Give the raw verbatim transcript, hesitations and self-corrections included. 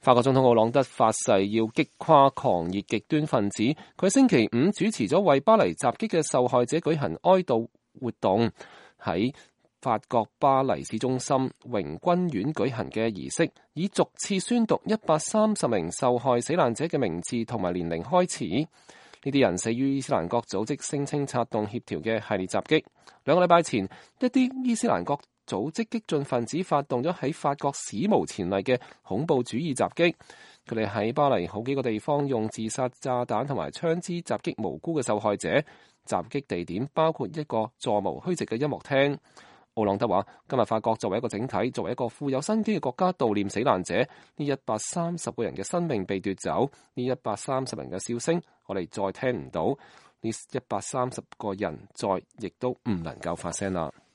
法國總統奧朗德發誓要擊垮狂熱極端分子。佢星期五主持咗為巴黎襲擊嘅受害者舉行哀悼活動，喺法國巴黎市中心榮軍院舉行嘅儀式，以逐次宣讀一百三十名受害死難者嘅名字同埋年齡開始。呢啲人死於伊斯蘭國組織聲稱策動協調嘅系列襲擊。兩個禮拜前，一啲伊斯蘭國組織激進分子發動咗喺法國史無前例嘅恐怖主義襲擊，佢哋喺巴黎好幾個地方用自殺炸彈同埋槍支襲擊無辜嘅受害者。襲擊地點包括一個座無虛席嘅音樂廳。奧朗德話：今日法國作為一個整體，作為一個富有生機嘅國家，悼念死難者。呢一百三十個人嘅生命被奪走，呢一百三十人嘅笑聲，我哋再聽唔到。呢一百三十個人再亦都唔能夠發聲啦。